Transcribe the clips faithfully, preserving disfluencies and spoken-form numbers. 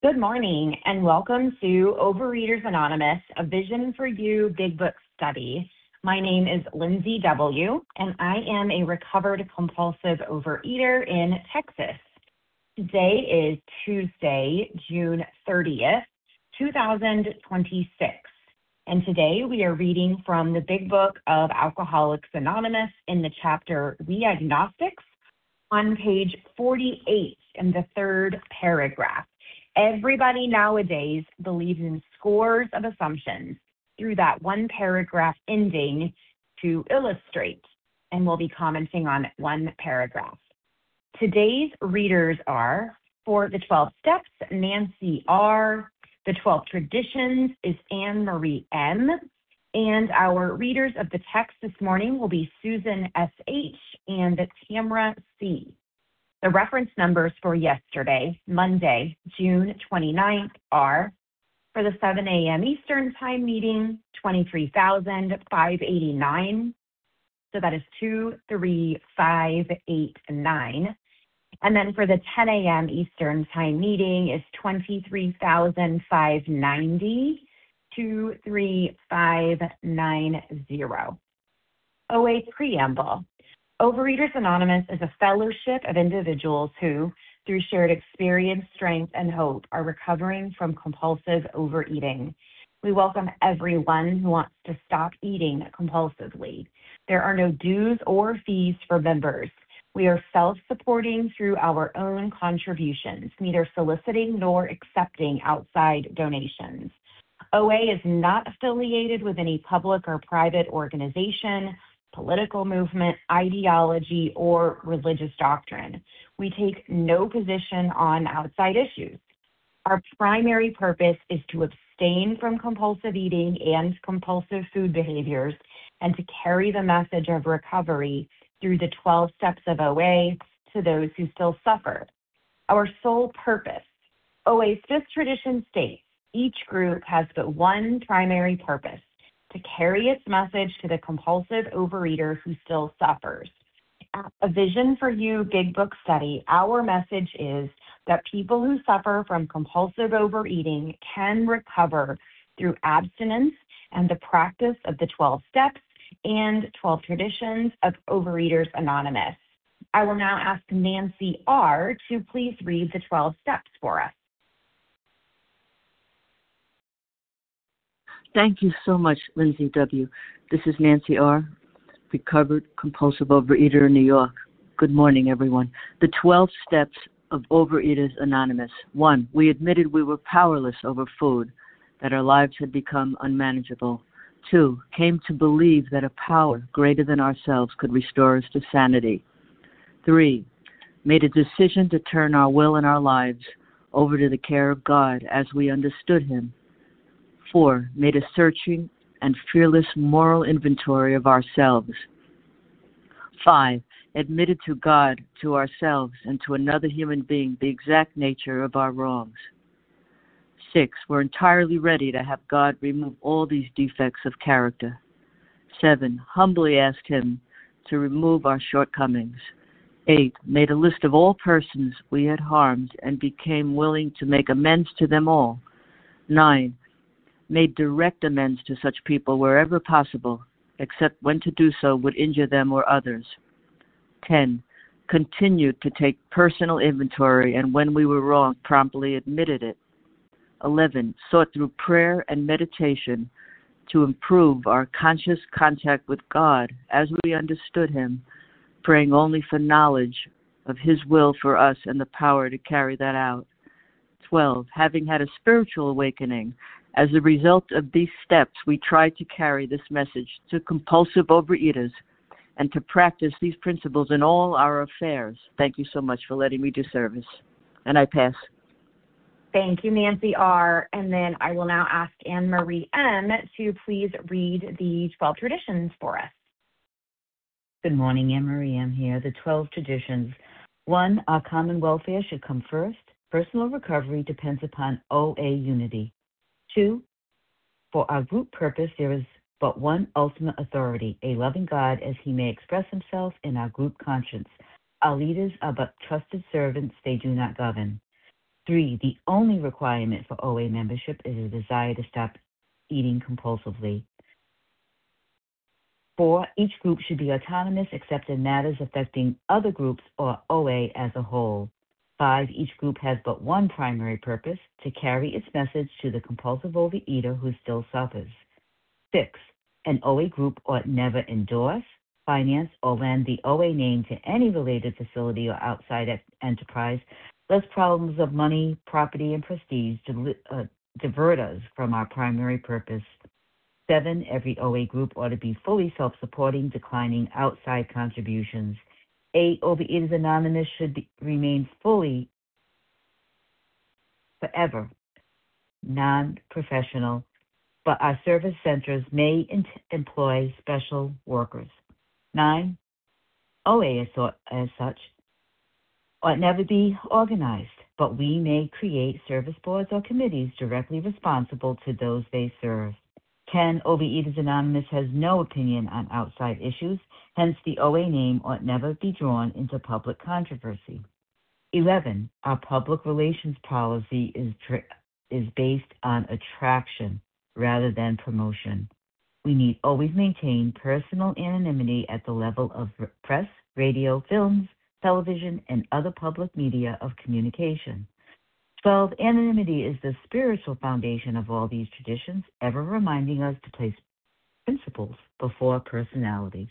Good morning and welcome to Overeaters Anonymous, a Vision for You Big Book study. My name is Lindsay W., and I am a recovered compulsive overeater in Texas. Today is Tuesday, June thirtieth, two thousand twenty-six, and today we are reading from the Big Book of Alcoholics Anonymous in the chapter We Agnostics on page forty-eight in the third paragraph. Everybody nowadays believes in scores of assumptions through that one paragraph ending to illustrate, and we'll be commenting on one paragraph. Today's readers are, for the twelve Steps, Nancy R., the twelve Traditions is Anne Marie M., and our readers of the text this morning will be Susan S H and Tamra C. The reference numbers for yesterday, Monday, June twenty-ninth, are for the seven a.m. Eastern Time meeting, twenty-three thousand five hundred eighty-nine. So that is two three five eight nine. And then for the ten a.m. Eastern Time meeting is twenty-three thousand five hundred ninety, two three five nine zero. O A Preamble. Overeaters Anonymous is a fellowship of individuals who, through shared experience, strength, and hope, are recovering from compulsive overeating. We welcome everyone who wants to stop eating compulsively. There are no dues or fees for members. We are self-supporting through our own contributions, neither soliciting nor accepting outside donations. O A is not affiliated with any public or private organization, political movement, ideology, or religious doctrine. We take no position on outside issues. Our primary purpose is to abstain from compulsive eating and compulsive food behaviors and to carry the message of recovery through the twelve steps of O A to those who still suffer. Our sole purpose. O A's fifth tradition states, each group has but one primary purpose: to carry its message to the compulsive overeater who still suffers. At A Vision for You Big Book study, our message is that people who suffer from compulsive overeating can recover through abstinence and the practice of the twelve steps and twelve traditions of Overeaters Anonymous. I will now ask Nancy R. to please read the twelve steps for us. Thank you so much, Lindsay W. This is Nancy R., recovered compulsive overeater in New York. Good morning, everyone. The twelve steps of Overeaters Anonymous. One, we admitted we were powerless over food, that our lives had become unmanageable. Two, came to believe that a power greater than ourselves could restore us to sanity. Three, made a decision to turn our will and our lives over to the care of God as we understood Him. Four, made a searching and fearless moral inventory of ourselves. Five, admitted to God, to ourselves, and to another human being the exact nature of our wrongs. Six, we're entirely ready to have God remove all these defects of character. Seven, humbly asked Him to remove our shortcomings. Eight, made a list of all persons we had harmed and became willing to make amends to them all. Nine, made direct amends to such people wherever possible, except when to do so would injure them or others. ten. Continued to take personal inventory, and when we were wrong, promptly admitted it. eleven. Sought through prayer and meditation to improve our conscious contact with God as we understood Him, praying only for knowledge of His will for us and the power to carry that out. twelve. Having had a spiritual awakening, as a result of these steps, we try to carry this message to compulsive overeaters and to practice these principles in all our affairs. Thank you so much for letting me do service. And I pass. Thank you, Nancy R. And then I will now ask Anne Marie M. to please read the twelve traditions for us. Good morning, Anne Marie M. here. The twelve traditions. One, our common welfare should come first. Personal recovery depends upon O A unity. Two, for our group purpose, there is but one ultimate authority, a loving God as He may express Himself in our group conscience. Our leaders are but trusted servants, they do not govern. Three, the only requirement for O A membership is a desire to stop eating compulsively. Four, each group should be autonomous except in matters affecting other groups or O A as a whole. Five, each group has but one primary purpose, to carry its message to the compulsive overeater who still suffers. Six, an O A group ought never endorse, finance, or lend the O A name to any related facility or outside e- enterprise, lest problems of money, property, and prestige deli- uh, divert us from our primary purpose. Seven, every O A group ought to be fully self-supporting, declining outside contributions. Eight, Overeaters Anonymous should be, remain fully, forever, non-professional, but our service centers may in- employ special workers. Nine, O A as, so- as such ought never be organized, but we may create service boards or committees directly responsible to those they serve. ten. Overeaters Anonymous has no opinion on outside issues, hence the O A name ought never be drawn into public controversy. eleven. Our public relations policy is, tr- is based on attraction rather than promotion. We need always maintain personal anonymity at the level of press, radio, films, television, and other public media of communication. twelve. Anonymity is the spiritual foundation of all these traditions, ever reminding us to place principles before personalities.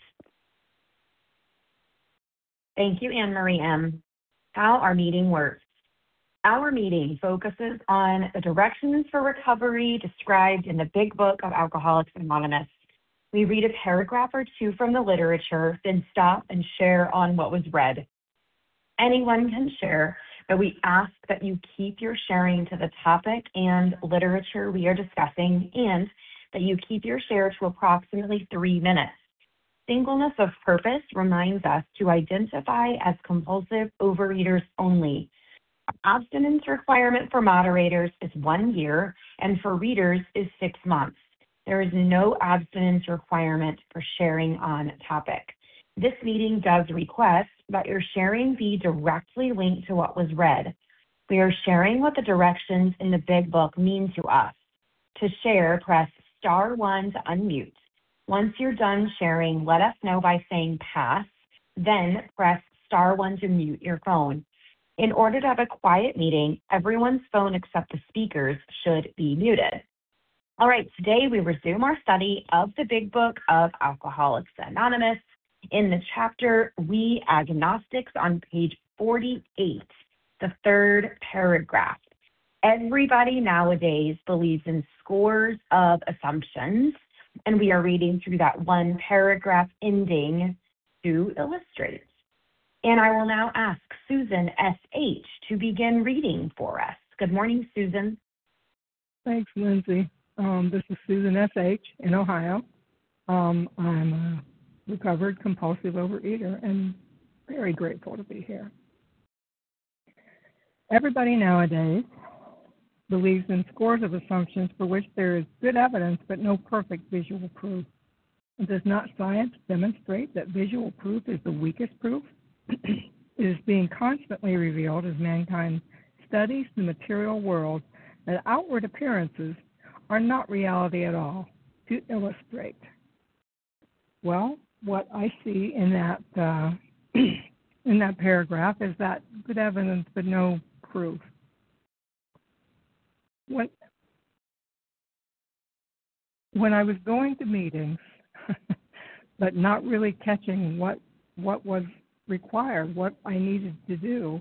Thank you, Anne Marie M. How our meeting works. Our meeting focuses on the directions for recovery described in the Big Book of Alcoholics Anonymous. We read a paragraph or two from the literature, then stop and share on what was read. Anyone can share, but we ask that you keep your sharing to the topic and literature we are discussing, and that you keep your share to approximately three minutes. Singleness of purpose reminds us to identify as compulsive overeaters only. Abstinence requirement for moderators is one year, and for readers is six months. There is no abstinence requirement for sharing on topic. This meeting does request that your sharing be directly linked to what was read. We are sharing what the directions in the Big Book mean to us. To share, press star one to unmute. Once you're done sharing, let us know by saying pass, then press star one to mute your phone. In order to have a quiet meeting, everyone's phone except the speakers should be muted. All right, today we resume our study of the Big Book of Alcoholics Anonymous in the chapter We Agnostics on page forty-eight, the third paragraph. Everybody nowadays believes in scores of assumptions, and we are reading through that one paragraph ending to illustrate. And I will now ask Susan S H to begin reading for us. Good morning, Susan. Thanks, Lindsay. Um, this is Susan S H in Ohio. Um, I'm a recovered compulsive overeater and very grateful to be here. Everybody nowadays believes in scores of assumptions for which there is good evidence but no perfect visual proof. And does not science demonstrate that visual proof is the weakest proof? It is being constantly revealed as mankind studies the material world that outward appearances are not reality at all. To illustrate, well, what I see in that uh, in that paragraph is that good evidence but no proof. When when I was going to meetings, but not really catching what what was required, what I needed to do,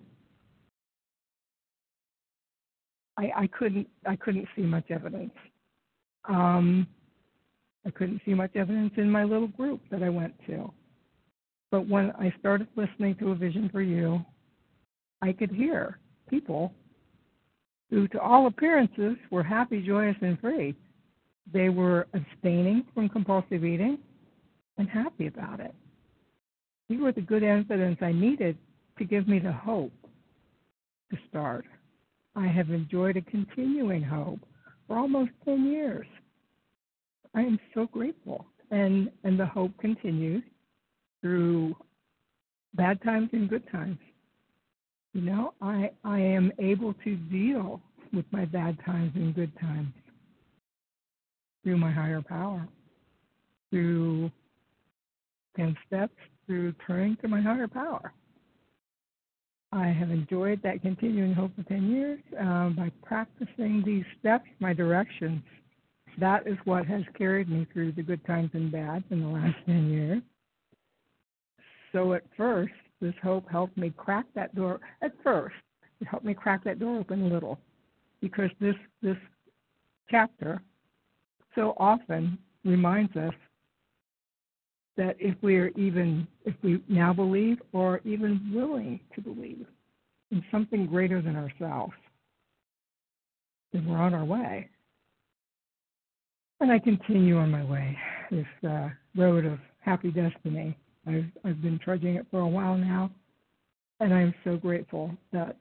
I, I couldn't I couldn't see much evidence. Um, I couldn't see much evidence in my little group that I went to. But when I started listening to A Vision for You, I could hear people who, to all appearances, were happy, joyous, and free. They were abstaining from compulsive eating and happy about it. These were the good evidence I needed to give me the hope to start. I have enjoyed a continuing hope for almost ten years. I am so grateful. And, and the hope continues through bad times and good times. You know, I I am able to deal with my bad times and good times through my higher power, through ten steps, through turning to my higher power. I have enjoyed that continuing hope for ten years um, by practicing these steps, my directions. That is what has carried me through the good times and bad in the last ten years. So at first, this hope helped me crack that door. At first, it helped me crack that door open a little, because this this chapter so often reminds us that if we are even, if we now believe or even willing to believe in something greater than ourselves, then we're on our way. And I continue on my way, this uh, road of happy destiny. I've, I've been trudging it for a while now, and I'm so grateful that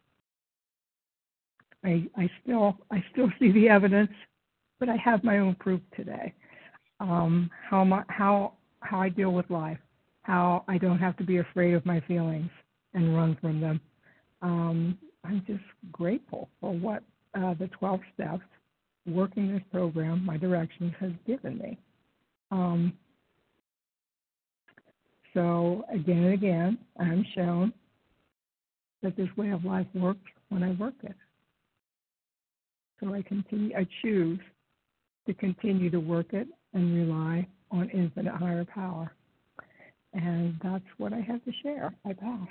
I, I still I still see the evidence, but I have my own proof today. Um, how my, how how I deal with life, how I don't have to be afraid of my feelings and run from them. Um, I'm just grateful for what uh, the twelve steps, working this program, my directions, has given me. Um, so again and again, I'm shown that this way of life works when I work it. So I continue. I choose to continue to work it and rely on infinite higher power. And that's what I have to share. I pass.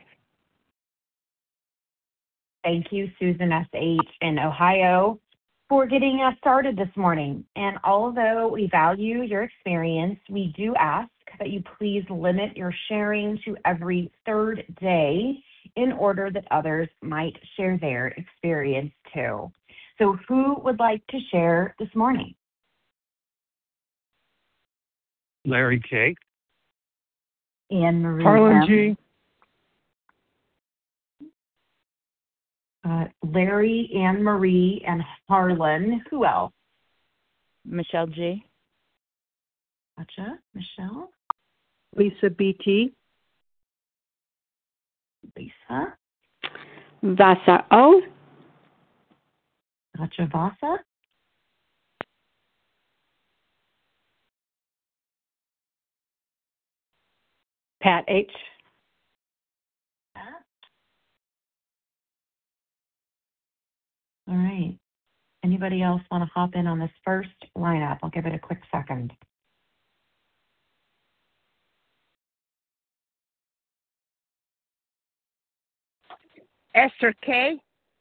Thank you, Susan S H in Ohio, for getting us started this morning. And although we value your experience, we do ask that you please limit your sharing to every third day in order that others might share their experience too. So who would like to share this morning? Larry K. Anne Marie Harlan M. G. Uh, Larry, Anne Marie, and Harlan. Who else? Michelle G. Gotcha. Michelle. Lisa B T. Lisa. Vasa O. Gotcha. Vasa. Pat H. All right. Anybody else want to hop in on this first lineup? I'll give it a quick second. Esther K.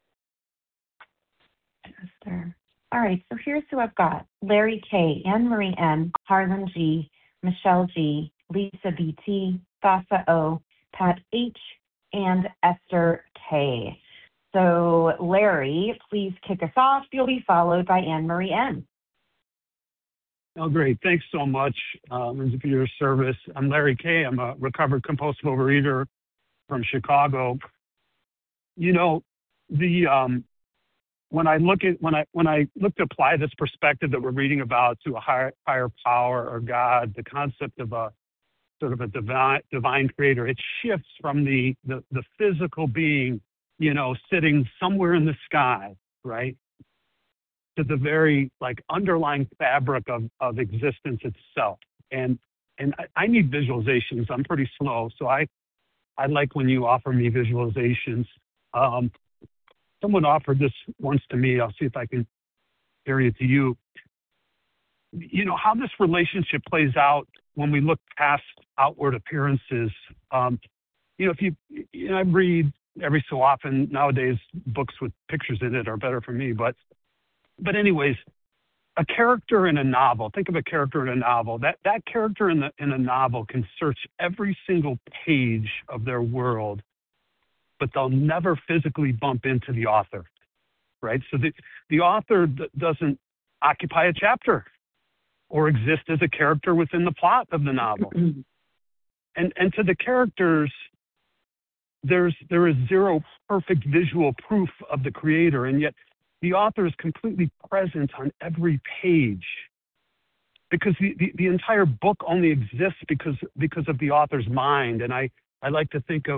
Esther. All right, so here's who I've got. Larry K, Anne Marie M, Harlan G, Michelle G, Lisa B T, Vasa O, Pat H, and Esther K. So Larry, please kick us off. You'll be followed by Anne Marie M. Oh, great. Thanks so much, uh, Lindsay, for your service. I'm Larry K. I'm a recovered compulsive overeater from Chicago. You know, the um, when I look at when I when I look to apply this perspective that we're reading about to a higher higher power or God, the concept of a sort of a divine divine creator, it shifts from the the, the physical being, you know, sitting somewhere in the sky, right, to the very like underlying fabric of, of existence itself. And and I, I need visualizations. I'm pretty slow, so I I like when you offer me visualizations. Um, someone offered this once to me. I'll see if I can carry it to you. You know, how this relationship plays out when we look past outward appearances. Um, you know, if you, you know, I read every so often nowadays, books with pictures in it are better for me. But, but anyways, a character in a novel, think of a character in a novel, that, that character in the, in a novel can search every single page of their world, but they'll never physically bump into the author, right? So the, the author d- doesn't occupy a chapter or exist as a character within the plot of the novel. and and to the characters, there's there is zero perfect visual proof of the creator, and yet the author is completely present on every page, because the, the, the entire book only exists because because of the author's mind. And I, I like to think of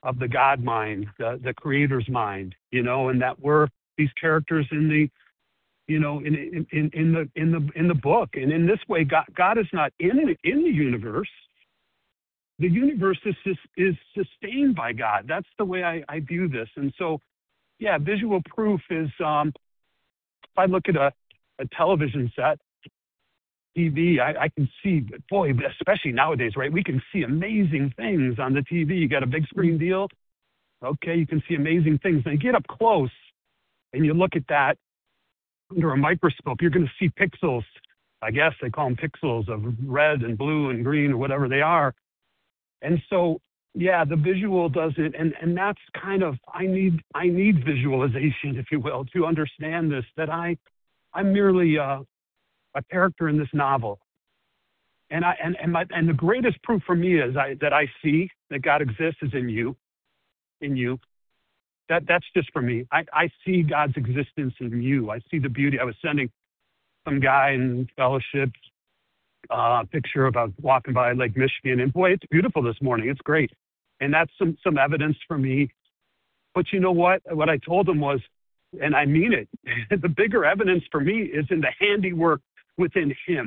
of the God mind, the, the creator's mind, you know, and that we're these characters in the, you know, in, in, in, in the, in the, in the book. And in this way, God, God is not in, in the universe. The universe is, is sustained by God. That's the way I, I view this. And so, yeah, visual proof is, um, if I look at a, a television set, T V, I, I can see, boy, especially nowadays, right? We can see amazing things on the T V. You got a big screen deal. Okay, you can see amazing things. And you get up close and you look at that under a microscope, you're going to see pixels. I guess they call them pixels of red and blue and green or whatever they are. And so, yeah, the visual does it. And, and that's kind of, I need, I need visualization, if you will, to understand this, that I, I'm merely uh, a character in this novel. And I, and, and my, and the greatest proof for me is I, that I see that God exists is in you, in you. That, that's just for me. I, I see God's existence in you. I see the beauty. I was sending some guy in fellowship uh, a picture about walking by Lake Michigan, and boy, it's beautiful this morning. It's great. And that's some, some evidence for me. But you know what? What I told him was, and I mean it, the bigger evidence for me is in the handiwork within him.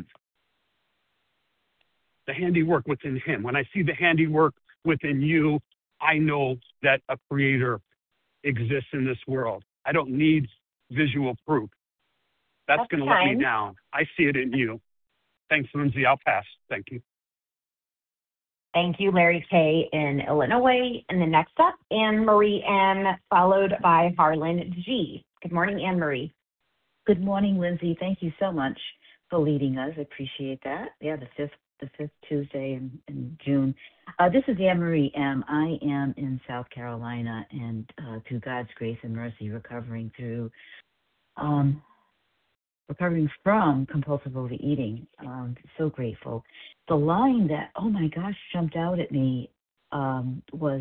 The handiwork within him. When I see the handiwork within you, I know that a creator exists in this world. I don't need visual proof. That's, That's going to let me down. I see it in you. Thanks, Lindsay. I'll pass. Thank you. Thank you, Larry K. in Illinois. And the next up, Anne Marie M., followed by Harlan G. Good morning, Anne Marie. Good morning, Lindsay. Thank you so much for leading us. I appreciate that. Yeah, the fifth, the fifth Tuesday in, in June. Uh, this is Anne Marie M. I am in South Carolina, and uh, through God's grace and mercy, recovering through, um, recovering from compulsive overeating. Um, so grateful. The line that, oh my gosh, jumped out at me um, was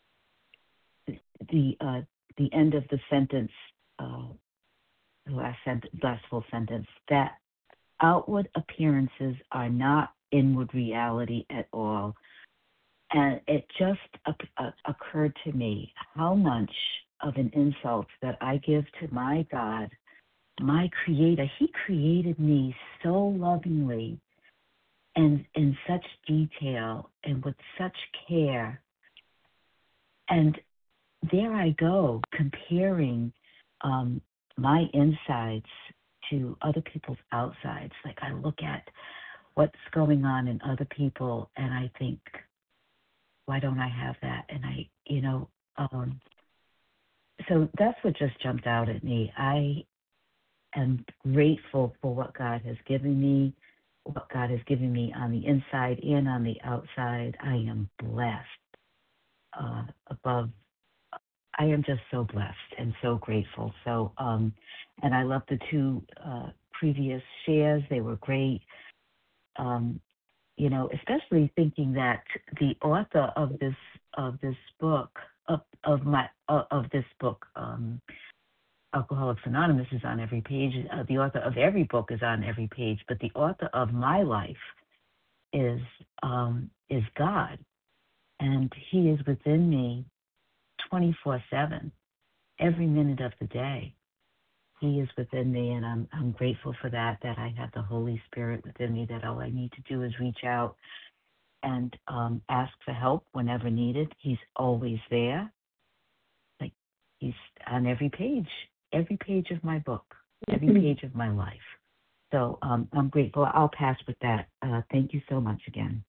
the uh, the end of the sentence. Uh, the last sentence, last full sentence. That outward appearances are not inward reality at all. And it just uh, uh, occurred to me how much of an insult that I give to my God, my Creator. He created me so lovingly and in such detail and with such care. And there I go, comparing um, my insides to other people's outsides. Like I look at what's going on in other people and I think, why don't I have that? And I, you know, um, so that's what just jumped out at me. I am grateful for what God has given me, what God has given me on the inside and on the outside. I am blessed uh, above. I am just so blessed and so grateful. So, um, and I love the two uh, previous shares. They were great. Um, you know, especially thinking that the author of this of this book of of my uh, of this book, um, Alcoholics Anonymous, is on every page. Uh, the author of every book is on every page, but the author of my life is um, is God, and He is within me twenty-four seven, every minute of the day. He is within me, and I'm I'm grateful for that, that I have the Holy Spirit within me, that all I need to do is reach out and um, ask for help whenever needed. He's always there. Like he's on every page, every page of my book, every page of my life. So um, I'm grateful. I'll pass with that. Uh, thank you so much again.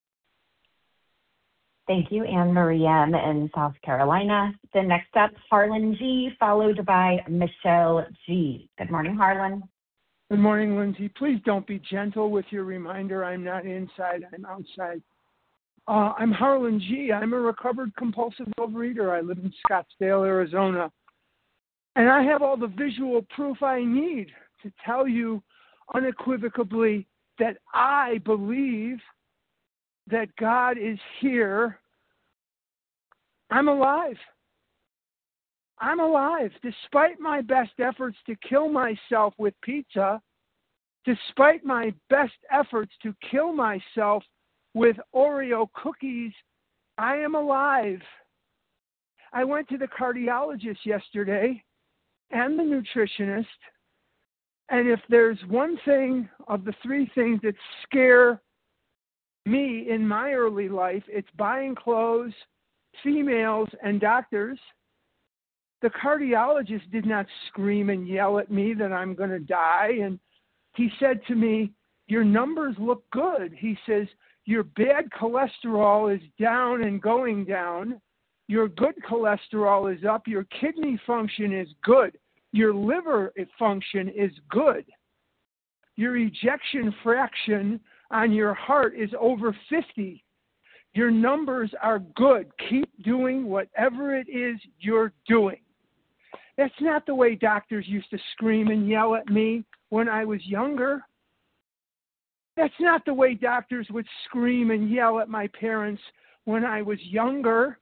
Thank you, Anne Marie M. in South Carolina. The next up, Harlan G., followed by Michelle G. Good morning, Harlan. Good morning, Lindsay. Please don't be gentle with your reminder. I'm not inside, I'm outside. Uh, I'm Harlan G. I'm a recovered compulsive overeater. I live in Scottsdale, Arizona. And I have all the visual proof I need to tell you unequivocally that I believe that God is here. I'm alive. I'm alive. Despite my best efforts to kill myself with pizza, despite my best efforts to kill myself with Oreo cookies, I am alive. I went to the cardiologist yesterday and the nutritionist, and if there's one thing of the three things that scare me in my early life, it's buying clothes, females, and doctors. The cardiologist did not scream and yell at me that I'm going to die. And he said to me, your numbers look good. He says, your bad cholesterol is down and going down. Your good cholesterol is up. Your kidney function is good. Your liver function is good. Your ejection fraction on your heart is over fifty. Your numbers are good. Keep doing whatever it is you're doing. That's not the way doctors used to scream and yell at me when I was younger. That's not the way doctors would scream and yell at my parents when I was younger.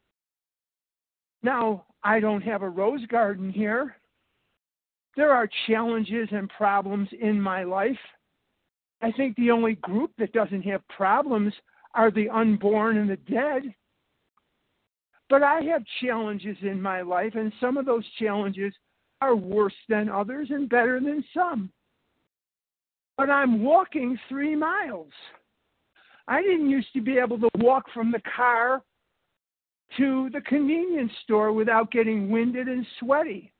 Now, I don't have a rose garden here. There are challenges and problems in my life. I think the only group that doesn't have problems are the unborn and the dead. But I have challenges in my life, and some of those challenges are worse than others and better than some. But I'm walking three miles. I didn't used to be able to walk from the car to the convenience store without getting winded and sweaty.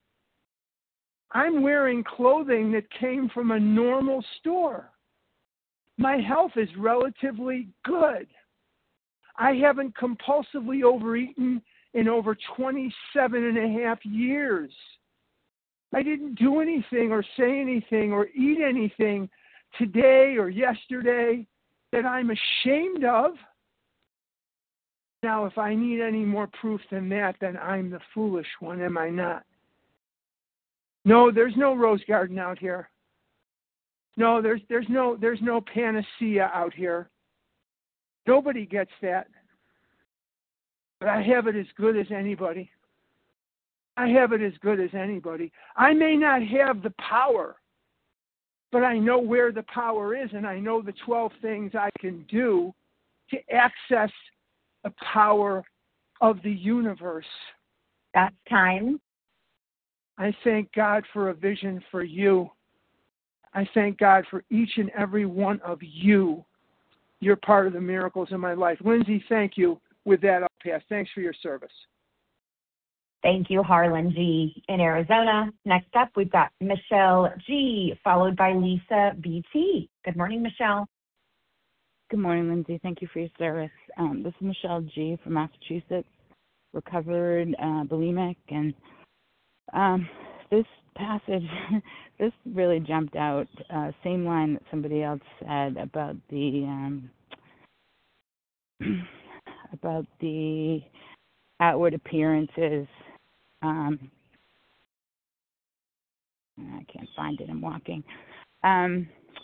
I'm wearing clothing that came from a normal store. My health is relatively good. I haven't compulsively overeaten in over twenty-seven and a half years. I didn't do anything or say anything or eat anything today or yesterday that I'm ashamed of. Now, if I need any more proof than that, then I'm the foolish one, am I not? No, there's no rose garden out here. No, there's there's no there's no panacea out here. Nobody gets that. But I have it as good as anybody. I have it as good as anybody. I may not have the power, but I know where the power is, and I know the twelve things I can do to access the power of the universe. That's time. I thank God for a vision for you. I thank God for each and every one of you. You're part of the miracles in my life. Lindsay, thank you. With that, I'll pass. Thanks for your service. Thank you, Harlan G. in Arizona. Next up, we've got Michelle G., followed by Lisa B T. Good morning, Michelle. Good morning, Lindsay. Thank you for your service. Um, this is Michelle G. from Massachusetts, recovered uh, bulimic, and um, this passage, this really jumped out. Uh, same line that somebody else said about the um, about the outward appearances. Um, I can't find it. I'm walking. Um,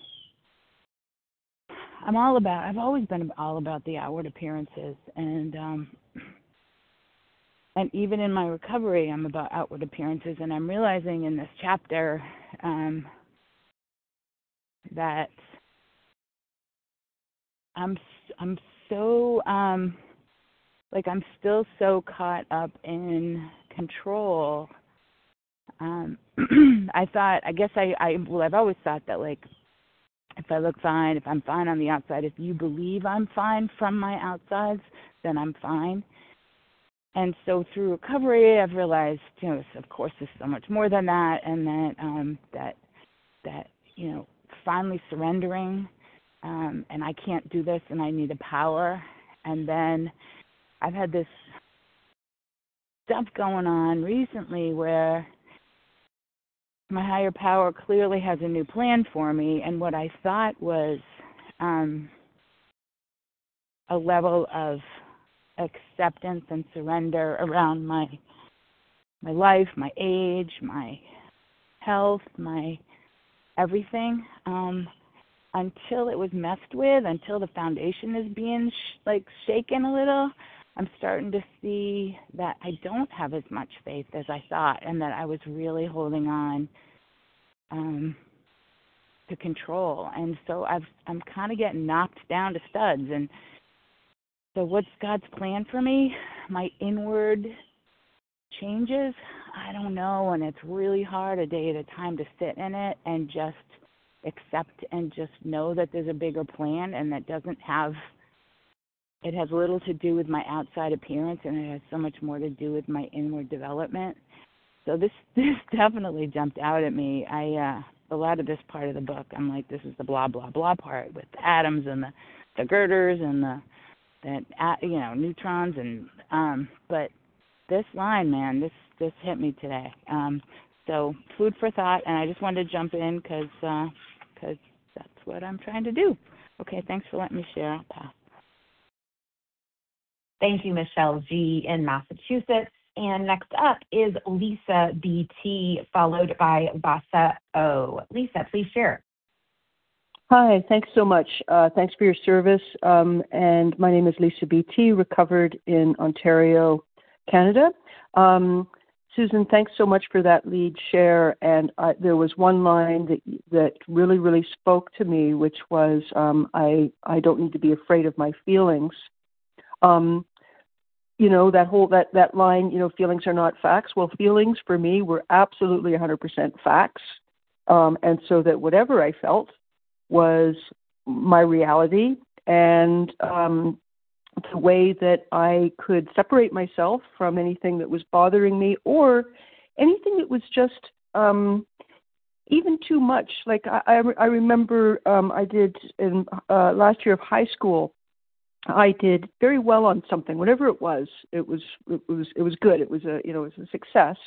I'm all about. I've always been all about the outward appearances, and um, and even in my recovery, I'm about outward appearances. And I'm realizing in this chapter um, that I'm I'm so um, like I'm still so caught up in control. Um, I thought, I guess I, I, well, I've always thought that, like, if I look fine, if I'm fine on the outside, if you believe I'm fine from my outsides, then I'm fine. And so through recovery, I've realized, you know, of course, there's so much more than that, and that, um, that, that, you know, finally surrendering, um, and I can't do this, and I need a power. And then I've had this stuff going on recently where my higher power clearly has a new plan for me, and what I thought was um, a level of acceptance and surrender around my my life, my age, my health, my everything, um, until it was messed with, until the foundation is being sh- like shaken a little. I'm starting to see that I don't have as much faith as I thought, and that I was really holding on um, to control. And so I've, I'm kind of getting knocked down to studs. And so what's God's plan for me? My inward changes, I don't know, and it's really hard a day at a time to sit in it and just accept and just know that there's a bigger plan, and that doesn't have, it has little to do with my outside appearance, and it has so much more to do with my inward development. So this this definitely jumped out at me. I uh, a lot of this part of the book, I'm like, this is the blah blah blah part with the atoms and the, the girders and the that you know neutrons and um, but this line, man, this this hit me today. Um, so food for thought, and I just wanted to jump in because uh, cause that's what I'm trying to do. Okay, thanks for letting me share. I'll pass. Thank you, Michelle G. in Massachusetts. And next up is Lisa B T, followed by Vasa O. Lisa, please share. Hi, thanks so much. Uh, thanks for your service. Um, and my name is Lisa B T, recovered in Ontario, Canada. Um, Susan, thanks so much for that lead share. And I, there was one line that that really, really spoke to me, which was, um, I, I don't need to be afraid of my feelings. Um, you know, that whole, that, that line, you know, feelings are not facts. Well, feelings for me were absolutely one hundred percent facts. Um, and so that whatever I felt was my reality, and um, the way that I could separate myself from anything that was bothering me or anything that was just um, even too much. Like I, I, I remember um, I did in uh, last year of high school, I did very well on something, whatever it was. It was it was it was good. It was a you know it was a success.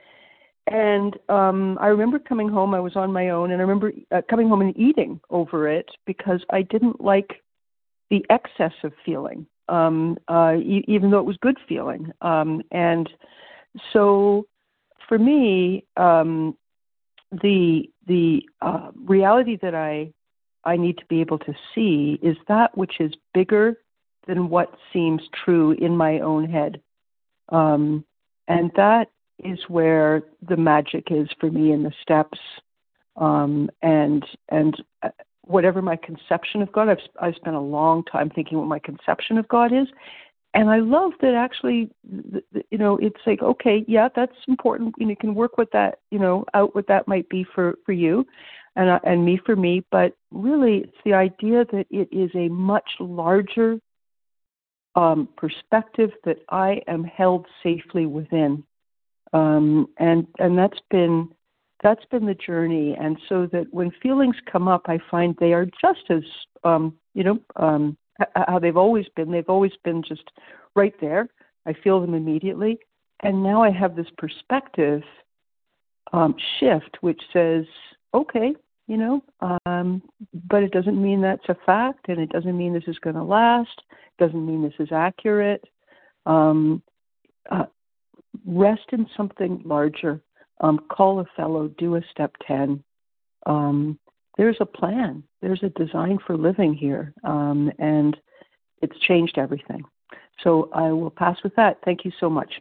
And um, I remember coming home. I was on my own, and I remember uh, coming home and eating over it because I didn't like the excess of feeling, um, uh, e- even though it was good feeling. Um, and so, for me, um, the the uh, reality that I I need to be able to see is that which is bigger than what seems true in my own head. Um, and that is where the magic is for me in the steps. Um, and and whatever my conception of God, I've, I've spent a long time thinking what my conception of God is. And I love that actually, you know, it's like, okay, yeah, that's important. You know, you can work with that, you know, out what that might be for, for you and, uh, and me for me. But really, it's the idea that it is a much larger um, perspective that I am held safely within. Um, and, and that's been, that's been the journey. And so that when feelings come up, I find they are just as, um, you know, um, how they've always been. They've always been just right there. I feel them immediately. And now I have this perspective um, shift, which says, okay, you know, um, but it doesn't mean that's a fact, and it doesn't mean this is going to last. It doesn't mean this is accurate. Um, uh, rest in something larger. Um, call a fellow, do a step ten. Um, there's a plan. There's a design for living here, um, and it's changed everything. So I will pass with that. Thank you so much.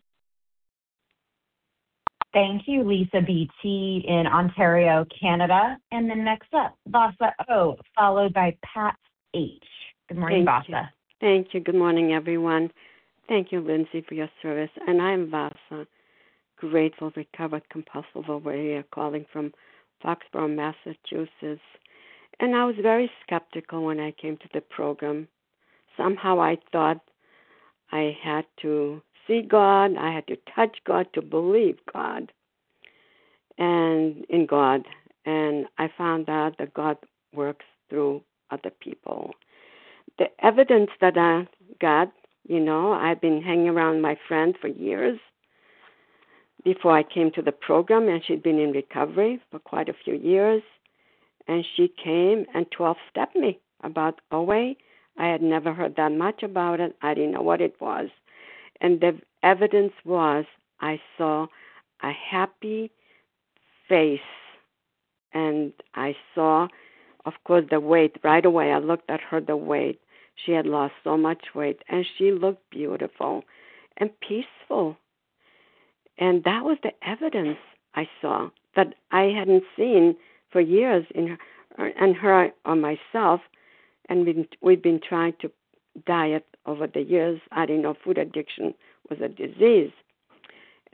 Thank you, Lisa B T in Ontario, Canada. And then next up, Vasa O, followed by Pat H. Good morning, Thank Vasa. You. Thank you. Good morning, everyone. Thank you, Lindsay, for your service. And I'm Vasa, grateful, recovered, compulsive overeater, calling from Foxborough, Massachusetts. And I was very skeptical when I came to the program. Somehow I thought I had to see God, I had to touch God to believe God and in God. And I found out that God works through other people. The evidence that I got, you know, I've been hanging around my friend for years before I came to the program, and she'd been in recovery for quite a few years. And she came and twelve-stepped me about O A. I had never heard that much about it. I didn't know what it was. And the evidence was I saw a happy face, and I saw, of course, the weight. Right away, I looked at her, the weight. She had lost so much weight, and she looked beautiful and peaceful. And that was the evidence I saw that I hadn't seen for years in her, and her or myself. And we've, we've been trying to diet over the years. I didn't know food addiction was a disease.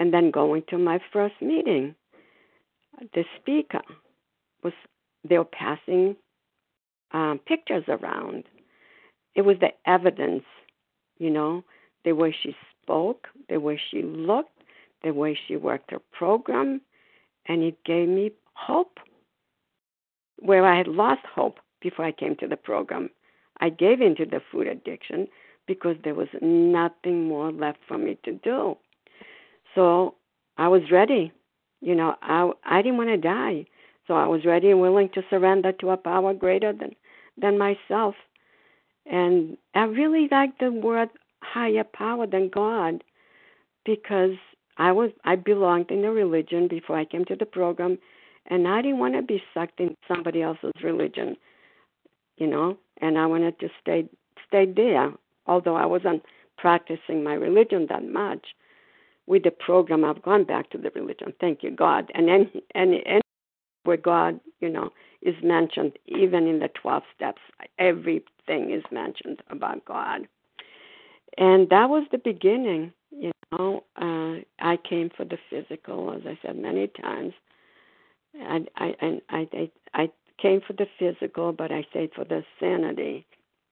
And then going to my first meeting, the speaker was, they were passing um, pictures around. It was the evidence, you know, the way she spoke, the way she looked, the way she worked her program, and it gave me hope where I had lost hope before I came to the program. I gave into the food addiction because there was nothing more left for me to do. So I was ready. You know, I, I didn't want to die. So I was ready and willing to surrender to a power greater than, than myself. And I really like the word higher power than God because I was I belonged in a religion before I came to the program, and I didn't want to be sucked into somebody else's religion, you know, and I wanted to stay stay there, although I wasn't practicing my religion that much. With the program, I've gone back to the religion. Thank you, God. And then, and, and where God, you know, is mentioned, even in the twelve steps, everything is mentioned about God. And that was the beginning, you know. Uh, I came for the physical, as I said many times. I, I, and I, I, I came for the physical, but I stayed for the sanity.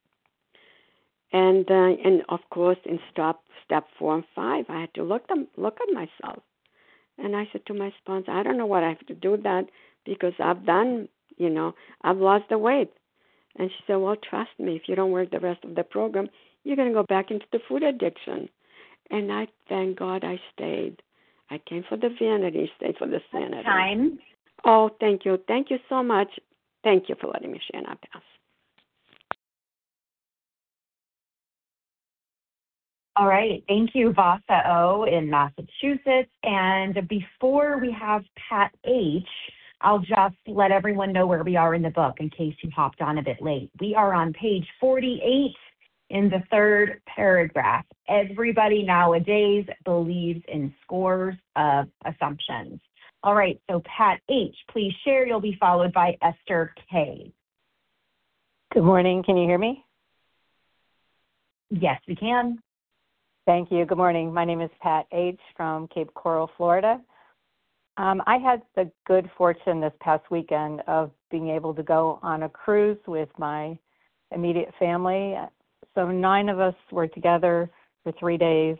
And uh, and of course, in step step four and five, I had to look them look at myself, and I said to my sponsor, I don't know what I have to do that because I've done, you know, I've lost the weight. And she said, well, trust me, if you don't work the rest of the program, you're going to go back into the food addiction. And I thank God I stayed. I came for the vanity, stayed for the sanity. Time. Oh, thank you, thank you so much. Thank you for letting me share. And I pass. All right. Thank you, Vasa O in Massachusetts. And before we have Pat H, I'll just let everyone know where we are in the book in case you hopped on a bit late. We are on page forty-eight in the third paragraph. Everybody nowadays believes in scores of assumptions. All right. So Pat H, please share. You'll be followed by Esther K. Good morning. Can you hear me? Yes, we can. Thank you. Good morning. My name is Pat H. from Cape Coral, Florida. Um, I had the good fortune this past weekend of being able to go on a cruise with my immediate family. So nine of us were together for three days,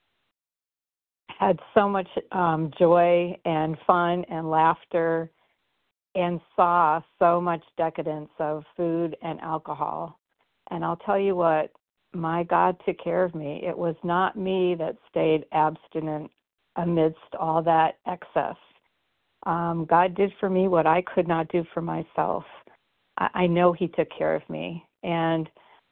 had so much um, joy and fun and laughter, and saw so much decadence of food and alcohol. And I'll tell you what, my God took care of me. It was not me that stayed abstinent amidst all that excess. Um, God did for me what I could not do for myself. I, I know He took care of me. And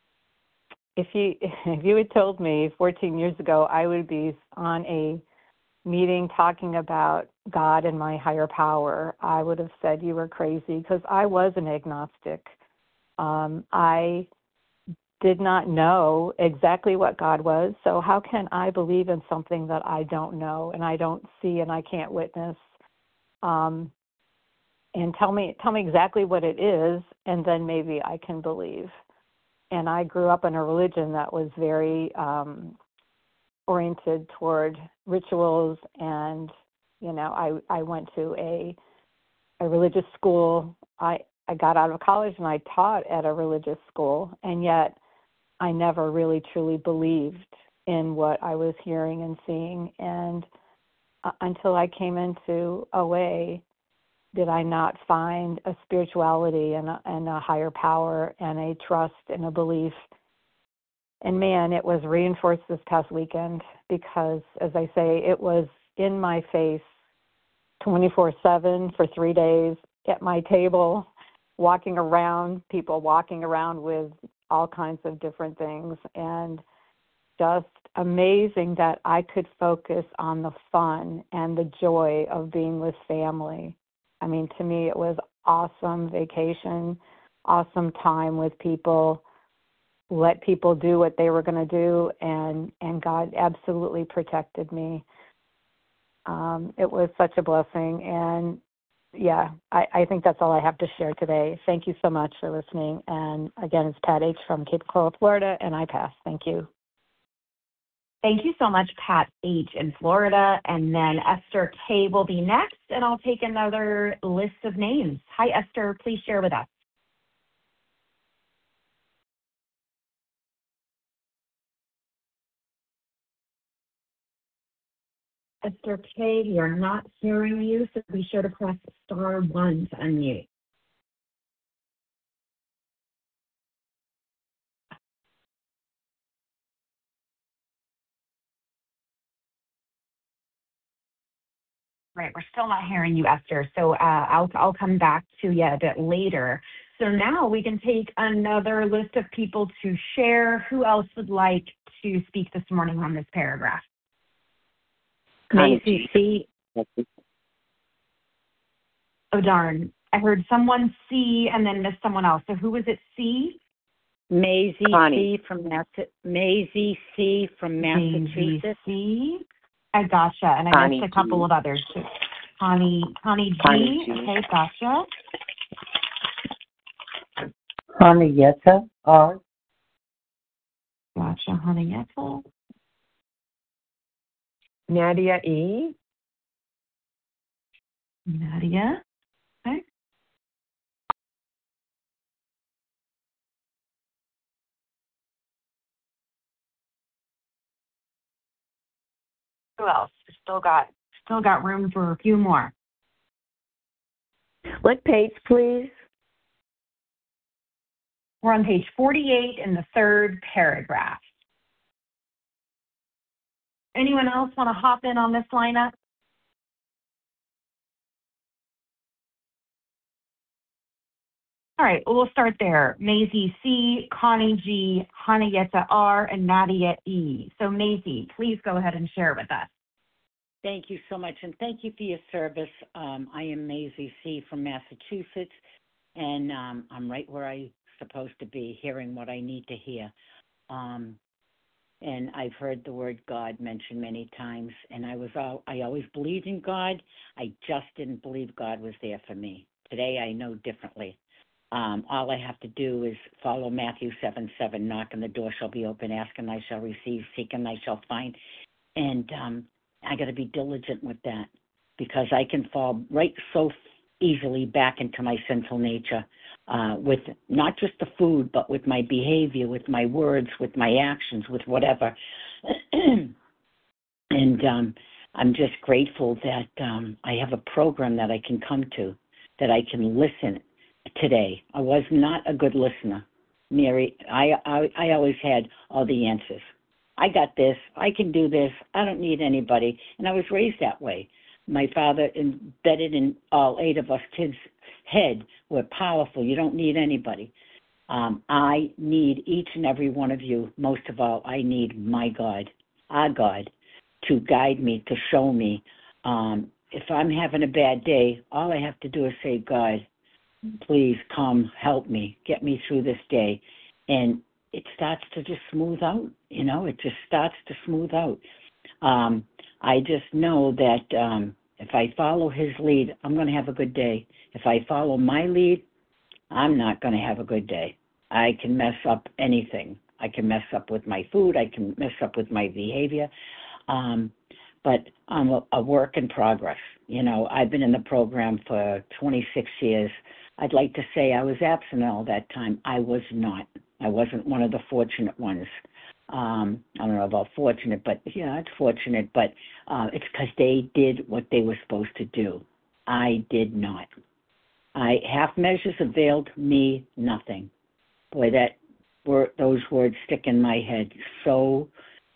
if you if you had told me fourteen years ago I would be on a meeting talking about God and my higher power, I would have said you were crazy because I was an agnostic. Um, I did not know exactly what God was, so how can I believe in something that I don't know and I don't see and I can't witness? Um, and tell me, tell me exactly what it is, and then maybe I can believe. And I grew up in a religion that was very um, oriented toward rituals, and you know, I I went to a a religious school. I I got out of college and I taught at a religious school, and yet I never really truly believed in what I was hearing and seeing. And uh, until I came into O A, did I not find a spirituality and a, and a higher power and a trust and a belief. And man, it was reinforced this past weekend because, as I say, it was in my face twenty-four seven for three days at my table, walking around, people walking around with all kinds of different things, and just amazing that I could focus on the fun and the joy of being with family. I mean, to me, it was awesome vacation, awesome time with people, let people do what they were going to do, and, and God absolutely protected me. Um, it was such a blessing, and yeah, I, I think that's all I have to share today. Thank you so much for listening. And again, it's Pat H. from Cape Coral, Florida, and I pass. Thank you. Thank you so much, Pat H. in Florida. And then Esther K. will be next, and I'll take another list of names. Hi, Esther. Please share with us. Esther K., we are not hearing you, so be sure to press star one to unmute. Right, we're still not hearing you, Esther, so uh, I'll, I'll come back to you a bit later. So now we can take another list of people to share. Who else would like to speak this morning on this paragraph? Maisie C. Oh, darn. I heard someone C and then missed someone else. So who was it, C? Maisie Connie. C. from Mass- Maisie C. from Massachusetts. Maisie C. I gotcha. And I Connie missed a couple G. of others. So Connie, Connie G. Connie G. Okay, gotcha. Hanayeta R. Gotcha, Hanayeta. Nadia E. Nadia. Okay. Who else? Still got still got room for a few more. What page, please? We're on page forty-eight in the third paragraph. Anyone else want to hop in on this lineup? All right, well, we'll start there. Maisie C, Connie G, Hanayeta R, and Nadia E. So Maisie, please go ahead and share with us. Thank you so much, and thank you for your service. Um, I am Maisie C. from Massachusetts, and um, I'm right where I'm supposed to be, hearing what I need to hear. Um, and I've heard the word God mentioned many times, and I was all, I always believed in God. I just didn't believe God was there for me. Today I know differently. Um, all I have to do is follow Matthew seven seven, knock and the door shall be open, ask and I shall receive, seek and I shall find. And um, I got to be diligent with that, because I can fall right so easily back into my sinful nature uh, with not just the food, but with my behavior, with my words, with my actions, with whatever. And um, I'm just grateful that um, I have a program that I can come to, that I can listen today. I was not a good listener, Mary. I, I, I always had all the answers. I got this. I can do this. I don't need anybody. And I was raised that way. My father embedded in all eight of us kids' head, we're powerful. You don't need anybody. Um, I need each and every one of you. Most of all, I need my God, our God, to guide me, to show me. Um, if I'm having a bad day, all I have to do is say, God, please come help me, get me through this day. And it starts to just smooth out, you know, it just starts to smooth out. Um, I just know that um, if I follow his lead, I'm going to have a good day. If I follow my lead, I'm not going to have a good day. I can mess up anything. I can mess up with my food. I can mess up with my behavior. Um, but I'm a, a work in progress. You know, I've been in the program for twenty-six years. I'd like to say I was absent all that time. I was not. I wasn't one of the fortunate ones. Um, I don't know about fortunate, but yeah, it's fortunate. But uh, it's because they did what they were supposed to do. I did not. I half measures availed me nothing. Boy, that were those words stick in my head so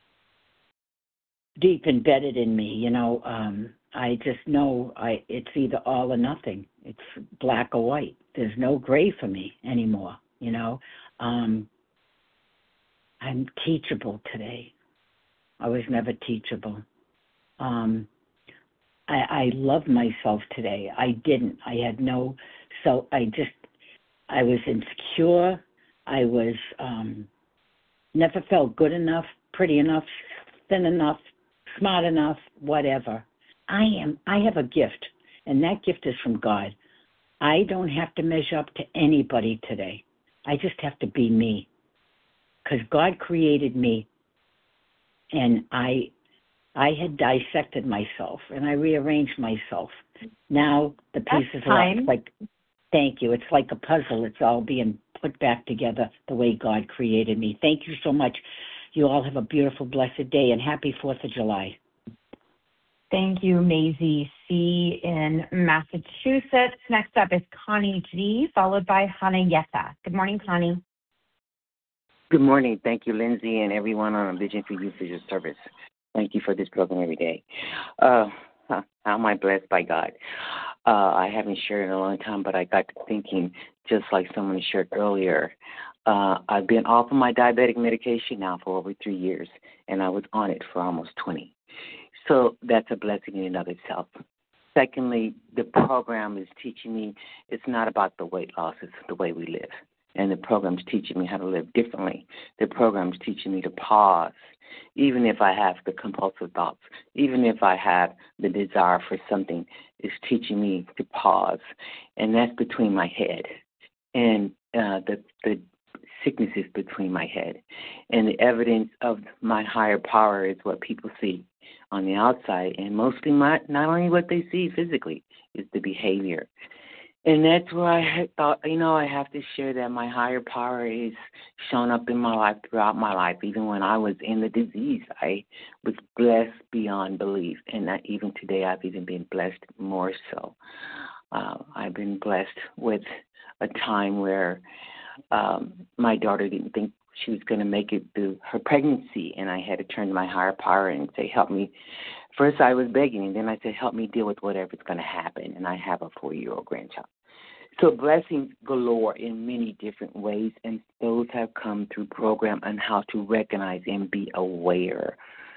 deep embedded in me. You know, um, I just know I it's either all or nothing. It's black or white. There's no gray for me anymore. You know, um, I'm teachable today. I was never teachable. Um, I, I love myself today. I didn't. I had no. So I just. I was insecure. I was um, never felt good enough, pretty enough, thin enough, smart enough, whatever. I am. I have a gift, and that gift is from God. I don't have to measure up to anybody today. I just have to be me, because God created me, and I I had dissected myself and I rearranged myself. Now the pieces are all like, thank you. It's like a puzzle. It's all being put back together the way God created me. Thank you so much. You all have a beautiful, blessed day, and happy fourth of July. Thank you, Maisie C. in Massachusetts. Next up is Connie G., followed by Hanayeta. Good morning, Connie. Good morning. Thank you, Lindsay, and everyone on Vision for You for your service. Thank you for this program every day. Uh, how am I blessed by God? Uh, I haven't shared in a long time, but I got to thinking, just like someone shared earlier, uh, I've been off of my diabetic medication now for over three years, and I was on it for almost twenty. So that's a blessing in and of itself. Secondly, the program is teaching me it's not about the weight loss, it's the way we live. And the program's teaching me how to live differently. The program's teaching me to pause, even if I have the compulsive thoughts, even if I have the desire for something, it's teaching me to pause. And that's between my head. And uh, the, the sickness is between my head. And the evidence of my higher power is what people see on the outside. And mostly my, not only what they see physically, is the behavior. And that's where I thought, you know, I have to share that my higher power is shown up in my life throughout my life. Even when I was in the disease, I was blessed beyond belief. And that even today, I've even been blessed more so. Uh, I've been blessed with a time where um, my daughter didn't think she was going to make it through her pregnancy, and I had to turn to my higher power and say, help me. First, I was begging, and then I said, help me deal with whatever's going to happen, and I have a four-year-old grandchild. So blessings galore in many different ways, and those have come through program on how to recognize and be aware.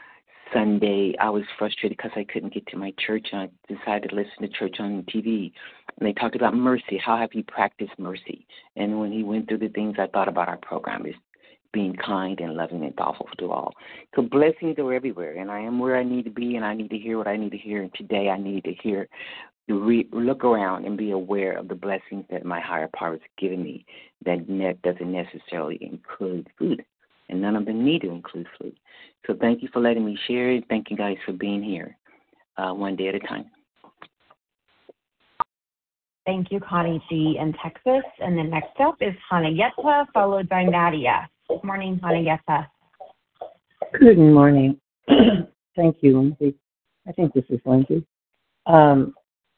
Sunday, I was frustrated because I couldn't get to my church, and I decided to listen to church on T V. And they talked about mercy. How have you practiced mercy? And when he went through the things, I thought about our program is being kind and loving and thoughtful to all. So blessings are everywhere, and I am where I need to be, and I need to hear what I need to hear. And today I need to hear, to re- look around and be aware of the blessings that my higher power has given me that ne- doesn't necessarily include food, and none of them need to include food. So thank you for letting me share it. Thank you guys for being here uh, one day at a time. Thank you, Connie G. in Texas. And then next up is Hanayeta, followed by Nadia. Good morning, Hanayeta. Good morning. Thank you, Lindsay. I think this is Lindsay. Um,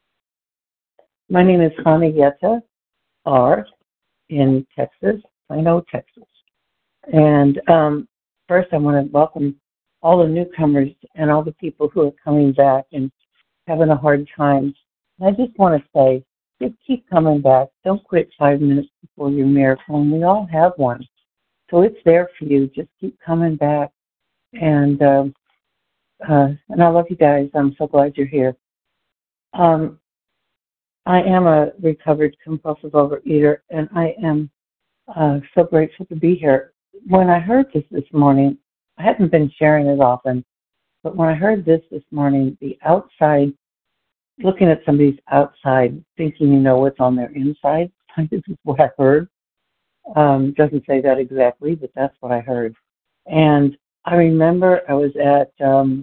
my name is Hanayeta R. in Texas, Plano, Texas. And um, first I want to welcome all the newcomers and all the people who are coming back and having a hard time. And I just want to say, just keep coming back. Don't quit five minutes before your miracle. And we all have one. So it's there for you. Just keep coming back. And uh, uh, and I love you guys. I'm so glad you're here. Um, I am a recovered compulsive overeater, and I am uh, so grateful to be here. When I heard this this morning, I hadn't been sharing it often, but when I heard this this morning, the outside, looking at somebody's outside, thinking you know what's on their inside, this is what I heard. Um, doesn't say that exactly, but that's what I heard. And I remember I was at um,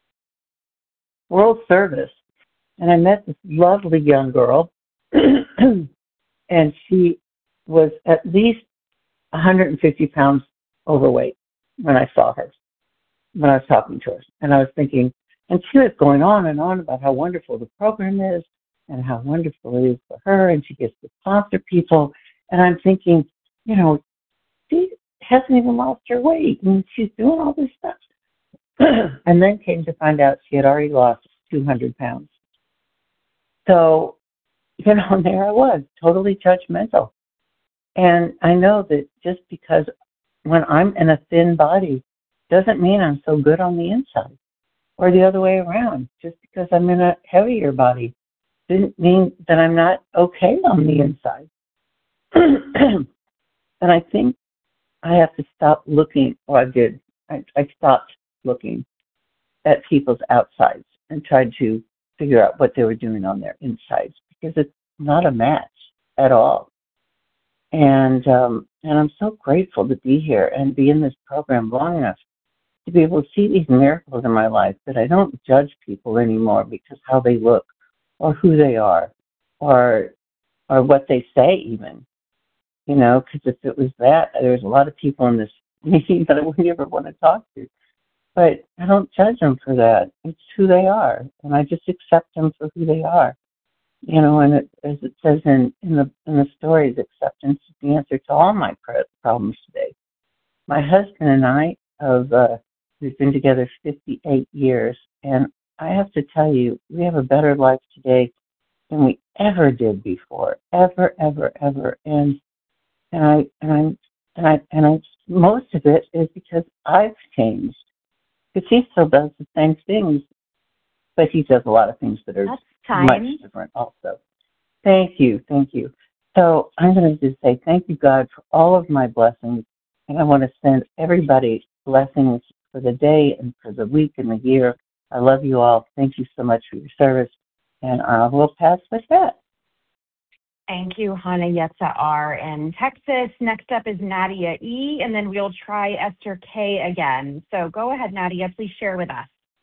World Service, and I met this lovely young girl, and she was at least one hundred fifty pounds overweight when I saw her, when I was talking to her. And I was thinking, and she was going on and on about how wonderful the program is and how wonderful it is for her, and she gets to sponsor people. And I'm thinking, you know, she hasn't even lost her weight, and she's doing all this stuff. And then came to find out she had already lost two hundred pounds. So, you know, there I was, totally judgmental. And I know that just because when I'm in a thin body doesn't mean I'm so good on the inside, or the other way around. Just because I'm in a heavier body didn't mean that I'm not okay on the inside. And I think I have to stop looking, or I did, I, I stopped looking at people's outsides and tried to figure out what they were doing on their insides, because it's not a match at all. And um, and I'm so grateful to be here and be in this program long enough to be able to see these miracles in my life, that I don't judge people anymore because how they look or who they are or or what they say even. You know, because if it was that, there's a lot of people in this meeting that I wouldn't ever want to talk to. But I don't judge them for that. It's who they are, and I just accept them for who they are. You know, and it, as it says in, in the in the stories, acceptance is the answer to all my problems today. My husband and I have uh, we've been together fifty-eight years, and I have to tell you, we have a better life today than we ever did before, ever, ever, ever. And and I and I and I and I most of it is because I've changed. Because he still does the same things, but he does a lot of things that are much different also. Thank you, thank you. So I'm going to just say thank you, God, for all of my blessings, and I want to send everybody blessings for the day and for the week and the year. I love you all. Thank you so much for your service, and I will pass with that. Thank you, Hannah Yetza R. in Texas. Next up is Nadia E., and then we'll try Esther K. again. So go ahead, Nadia. Please share with us.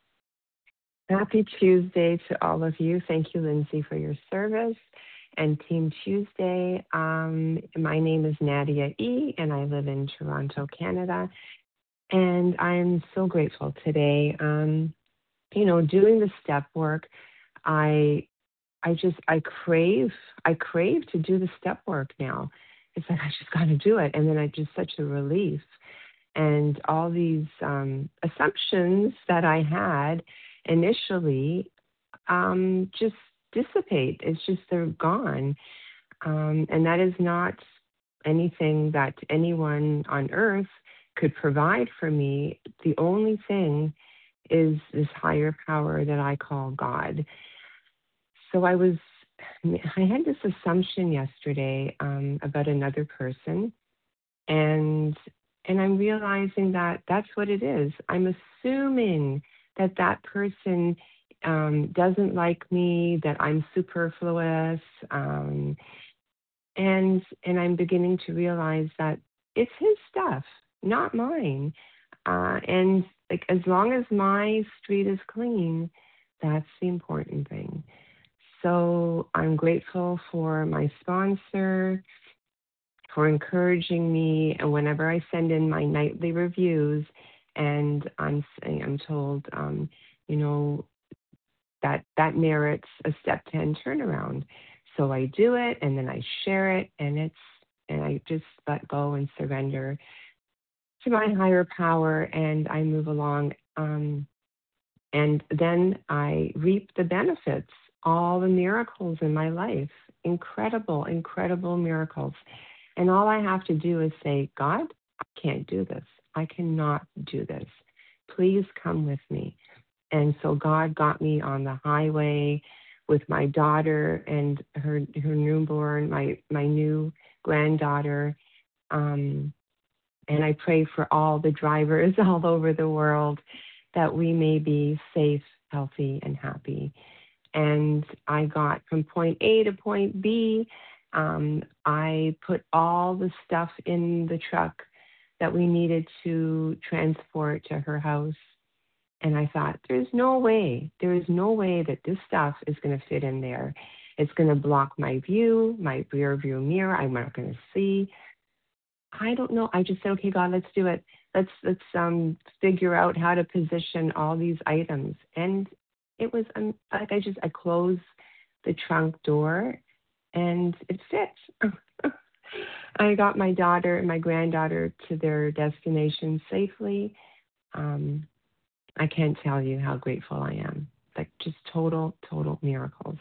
Happy Tuesday to all of you. Thank you, Lindsay, for your service. And Team Tuesday, um, my name is Nadia E., and I live in Toronto, Canada. And I'm so grateful today. Um, you know, doing the step work, I I just, I crave, I crave to do the step work now. It's like, I just got to do it. And then I just such a relief. And all these um, assumptions that I had initially um, just dissipate. It's just, they're gone. Um, and that is not anything that anyone on earth could provide for me. The only thing is this higher power that I call God. So I was, I had this assumption yesterday um, about another person, and and I'm realizing that that's what it is. I'm assuming that that person um, doesn't like me, that I'm superfluous, um, and and I'm beginning to realize that it's his stuff, not mine. Uh, and like as long as my street is clean, that's the important thing. So I'm grateful for my sponsor, for encouraging me. And whenever I send in my nightly reviews, and I'm I'm told, um, you know, that that merits a step ten turnaround. So I do it, and then I share it, and it's and I just let go and surrender to my higher power, and I move along. Um, and then I reap the benefits. All the miracles in my life, incredible, incredible miracles. And all I have to do is say, God, I can't do this. I cannot do this. Please come with me. And so God got me on the highway with my daughter and her her newborn, my, my new granddaughter. Um, and I pray for all the drivers all over the world that we may be safe, healthy, and happy. And I got from point A to point B. Um, I put all the stuff in the truck that we needed to transport to her house. And I thought, there's no way, there is no way that this stuff is going to fit in there. It's going to block my view, my rear view mirror. I'm not going to see. I don't know. I just said, okay, God, let's do it. Let's let's um, figure out how to position all these items. And it was um, like I just I closed the trunk door, and it fit. I got my daughter and my granddaughter to their destination safely. Um, I can't tell you how grateful I am. Like just total, total miracles.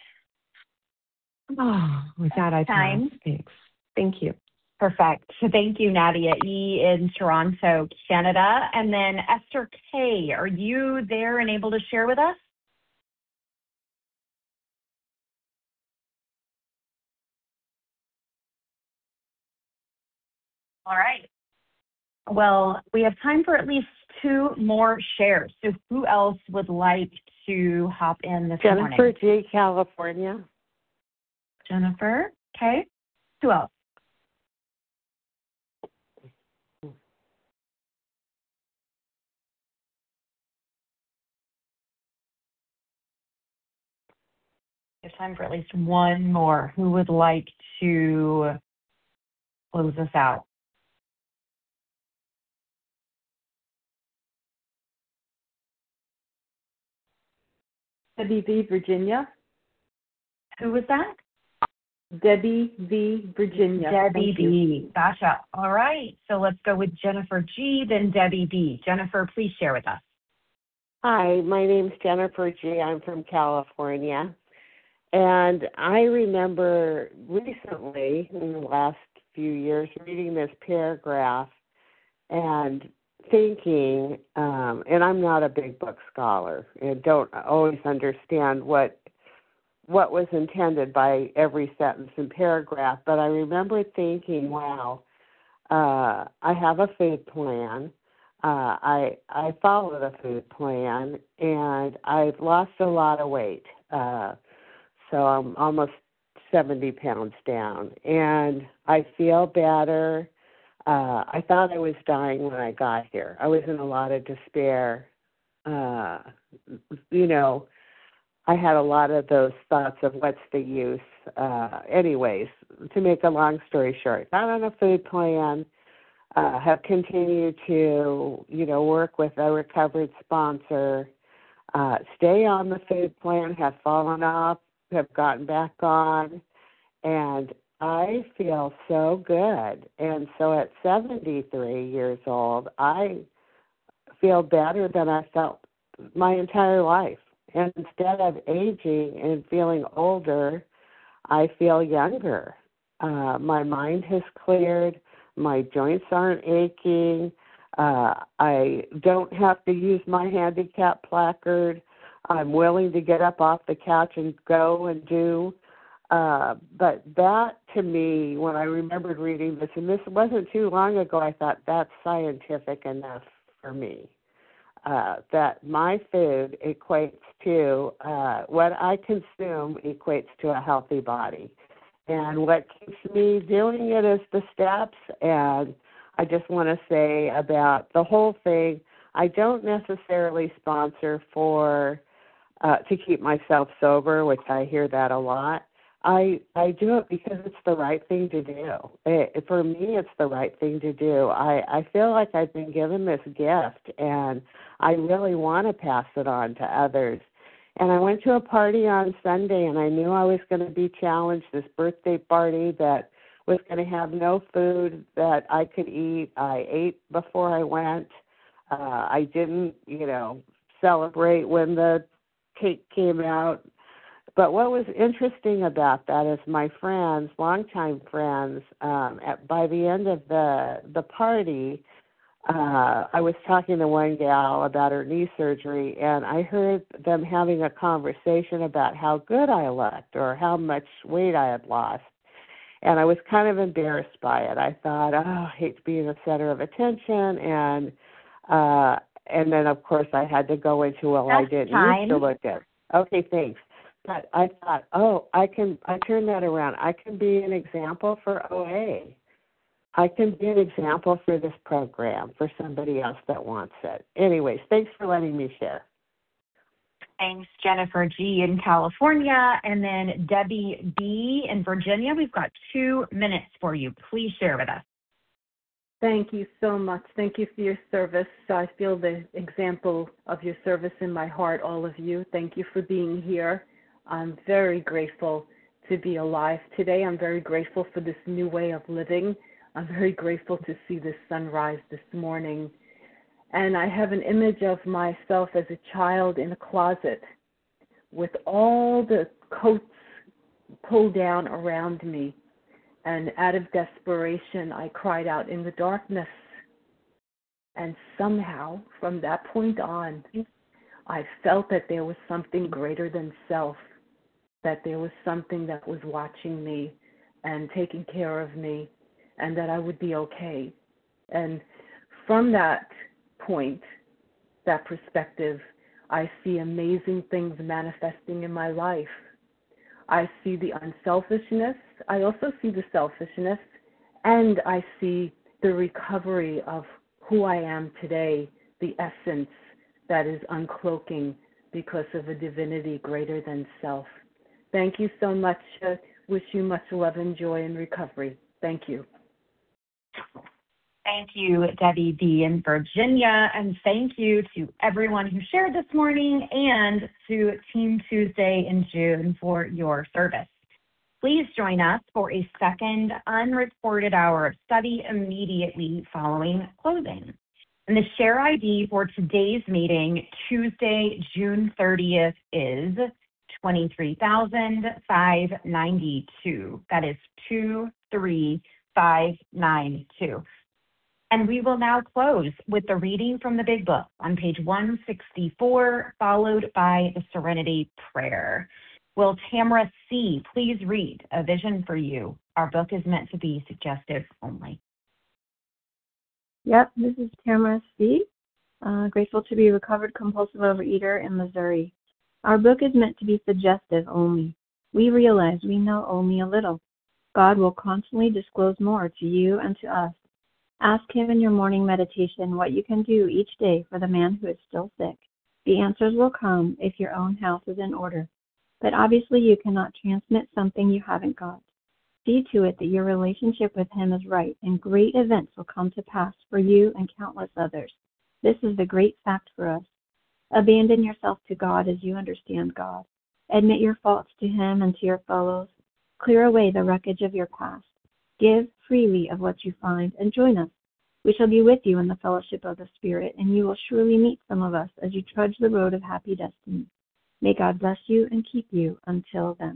Oh, with that, I pass. Thanks. Thank you. Perfect. So thank you, Nadia E. in Toronto, Canada. And then Esther K., are you there and able to share with us? All right. Well, we have time for at least two more shares. So who else would like to hop in this Jennifer morning? Jennifer G., California. Jennifer. Okay. Who else? We have time for at least one more. Who would like to close us out? Debbie V. Virginia. Who was that? Debbie V. Virginia. Debbie B. Gotcha. All right. So let's go with Jennifer G, then Debbie B. Jennifer, please share with us. Hi, my name's Jennifer G. I'm from California. And I remember recently, in the last few years, reading this paragraph and thinking, um, and I'm not a big book scholar and don't always understand what what was intended by every sentence and paragraph, but I remember thinking, wow, uh, I have a food plan. Uh, I I follow the food plan, and I've lost a lot of weight. Uh, so I'm almost seventy pounds down, and I feel better. Uh, I thought I was dying when I got here. I was in a lot of despair. Uh, you know, I had a lot of those thoughts of what's the use. Uh, anyways, to make a long story short, not on a food plan, uh, have continued to, you know, work with a recovered sponsor, uh, stay on the food plan, have fallen off, have gotten back on, and I feel so good. And so at seventy-three years old, I feel better than I felt my entire life. And instead of aging and feeling older, I feel younger. Uh, my mind has cleared. My joints aren't aching. Uh, I don't have to use my handicap placard. I'm willing to get up off the couch and go and do. Uh, but that, to me, when I remembered reading this, and this wasn't too long ago, I thought that's scientific enough for me. Uh, that my food equates to, uh, what I consume equates to a healthy body. And what keeps me doing it is the steps. And I just want to say about the whole thing, I don't necessarily sponsor for uh, to keep myself sober, which I hear that a lot. I I do it because it's the right thing to do. It, for me, it's the right thing to do. I, I feel like I've been given this gift, and I really want to pass it on to others. And I went to a party on Sunday, and I knew I was going to be challenged, this birthday party that was going to have no food that I could eat. I ate before I went. Uh, I didn't, you know, celebrate when the cake came out. But what was interesting about that is my friends, longtime friends, um, at, by the end of the the party, uh, I was talking to one gal about her knee surgery, and I heard them having a conversation about how good I looked or how much weight I had lost. And I was kind of embarrassed by it. I thought, oh, I hate to be in the center of attention. And uh, and then, of course, I had to go into, well, That's I didn't time. used to look good. Okay, thanks. But I thought, oh, I can, I turned that around. I can be an example for O A. I can be an example for this program for somebody else that wants it. Anyways, thanks for letting me share. Thanks, Jennifer G. in California, and then Debbie B. in Virginia. We've got two minutes for you. Please share with us. Thank you so much. Thank you for your service. I feel the example of your service in my heart, all of you. Thank you for being here. I'm very grateful to be alive today. I'm very grateful for this new way of living. I'm very grateful to see the sunrise this morning. And I have an image of myself as a child in a closet with all the coats pulled down around me. And out of desperation, I cried out in the darkness. And somehow, from that point on, I felt that there was something greater than self, that there was something that was watching me and taking care of me, and that I would be okay. And from that point, that perspective, I see amazing things manifesting in my life. I see the unselfishness. I also see the selfishness, and I see the recovery of who I am today, the essence that is uncloaking because of a divinity greater than self. Thank you so much. Uh, wish you much love and joy in recovery. Thank you. Thank you, Debbie B. in Virginia, and thank you to everyone who shared this morning and to Team Tuesday in June for your service. Please join us for a second unrecorded hour of study immediately following closing. And the share I D for today's meeting, Tuesday, June thirtieth, is twenty-three thousand five hundred ninety-two. That is two three five nine two. And we will now close with the reading from the Big Book on page one sixty-four, followed by the Serenity Prayer. Will Tamara C. please read A Vision for You? Our book is meant to be suggestive only. Yep, this is Tamara C. Uh, grateful to be a recovered compulsive overeater in Missouri. Our book is meant to be suggestive only. We realize we know only a little. God will constantly disclose more to you and to us. Ask Him in your morning meditation what you can do each day for the man who is still sick. The answers will come if your own house is in order. But obviously you cannot transmit something you haven't got. See to it that your relationship with Him is right, and great events will come to pass for you and countless others. This is the great fact for us. Abandon yourself to God as you understand God. Admit your faults to Him and to your fellows. Clear away the wreckage of your past. Give freely of what you find, and join us. We shall be with you in the fellowship of the Spirit, and you will surely meet some of us as you trudge the road of happy destiny. May God bless you and keep you until then.